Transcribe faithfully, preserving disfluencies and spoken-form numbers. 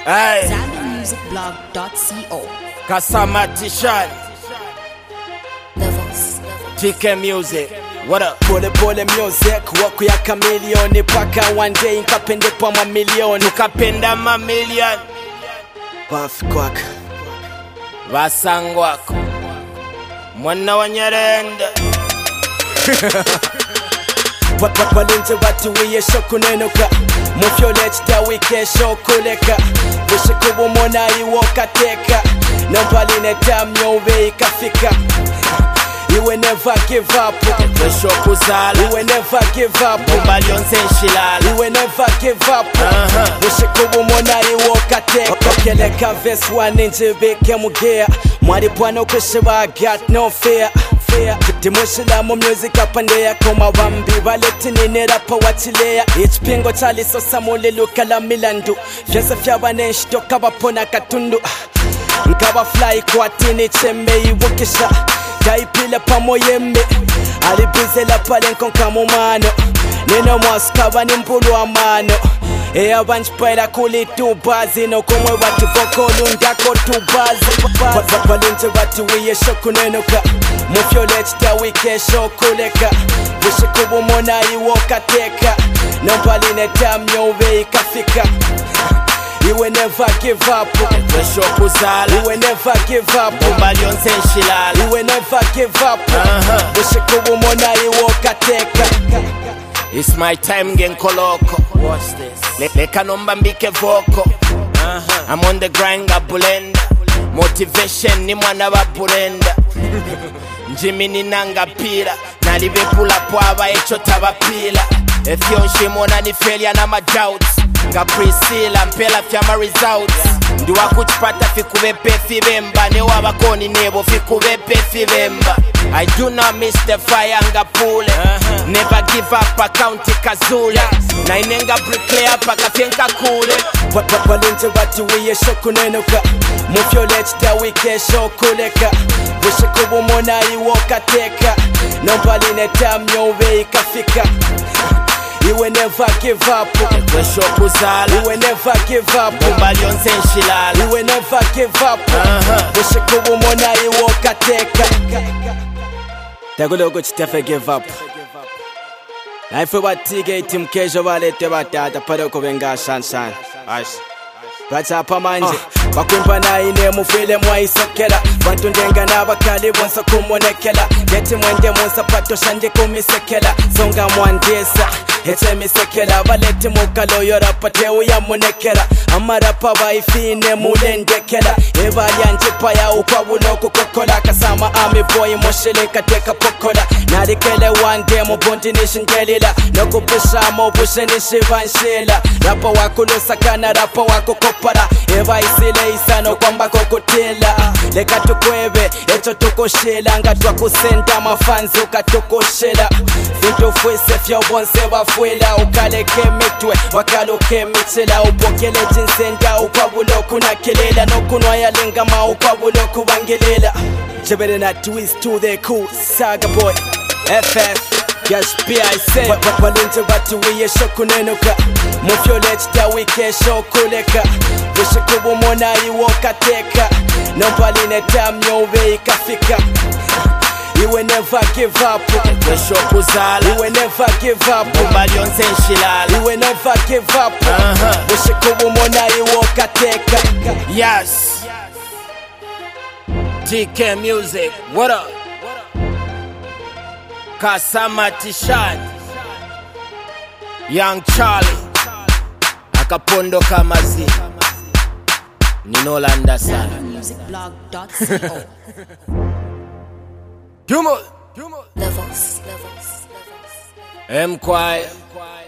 Hey. Zambi Music Blog dot co. Kasama Tishan. Levels. T K Music. What up? Pole pole music, waku ya kamilioni paka one day nkapende kwa mamilioni. Tukapenda mamilion. Puff kwak Vasangwako mwana wa Nyarenda. Walinze watu wiye shokunenuka mufyolechita wike shokuleka Vishikubu mona iwoka teka Nambaline tamyo ube ikafika You will never give up. Kesho kuzala. You will never give up. Mumbali onse nshilala. You will never give up. Vishikubu mona iwoka teka Okeleka verse one njibike mugea Mwari pwano kushiba I got no fear Fear Timushila mu music apande ya koma wambi Waleti nini rapa wachilea Ichpingo chali sosa muli luka la milandu Fyasa fyaba nenshitoka wapona katundu Nkaba fly kwa tini chembe iwukisha Daipile pamo yembe Alibizela pale nkonka mumano Nino mwaskaba ni mpulu wa mano Eya banchpaila kuli tubazi No kumwe watu vokolu ndako tubazi Walinze watu wiye shokunenuka Mufyolechita wike shokuleka Vishikubu mona iwoka teka Nambaline tamyo ube ikafika You will never give up. Kesho kuzala. You will never give up. Mumbali onse nshilala. You will never give up. Vishikubu mona iwoka teka It's my time genkoloko. What's this? Le Leka nomba mbike voko. uh-huh. I'm on the grind gabulenda. Motivation ni mwana wa burenda. Njimi ni nanga pila. Nalibe pula pwaba echo tabapila. Efyo nshimona ni failure na madoubts. Nga Priscilla mpela fyama results. Ndiwa kuchipata fikubepe fibemba. Newa bakoni nebo fikubepe fibemba. I do not miss the fire nga pule. uh-huh. Never give up akaunti kazule. Na inenga bricklayer paka fienka kule. Walinze watu wiye shokunenuka Mufyolechita wike shokuleka Vishikubu mona iwoka teka Nambaline tamyo ube ikafika You will never give up. Kesho kuzala. You will never give up. Mumbali onse nshilala. You will never give up. Vishikubu mona iwoka teka Tagulogo chitafe give up. Naife watige iti mkejo walete batata Paroko venga shanshan Aish Bachapa manje Bakwimba na ine mufile mwaisokela Bantu ndenga na bakali bonsa kumonekela Geti mwende monsa pato shanje kumisekela Zonga mwandesa Hete misekela Baleti mukalo yorapa teu ya monekela Amarapa baifine mulendekela Eva yanjipa ya ukwabulo kukokola Kasama ami boy moshele kateka pokola Narikele wande mubundi nishingelila Nokupusha mobushe nishivanshila Rapa wakulusa kana rapa wakukopara Eva isile isano kwamba kokotela Leka tukwebe echo tukoshela Nga twakusenda mafanzi ukatukoshela Vintu fwese fyo bonse wafuela Ukaleke mitwe wakaluke michela Upokele jinsenda ukwabulo kuna kelela Nokunwa ya lingama ukwabulo kubangelela Jebele na twist to the cool Saga boy F F Yes, P I say Walinze watu wiye shokunenuka Mufyolechita wike shokuleka Vishikubu mona iwoka teka Nambaline tamyo ube ikafika You will never give up. Kesho kuzala. You will never give up. Mumbali onse nshilala. You will never give up. Vishikubu mona iwoka teka Yes. T K Music. What up? Kasama Tishan. Young Charlie. Akapondo kamazi. Ninolanda sana. Zambi Music Blog dot co. Jumo. Levels. Levels. M-Choir.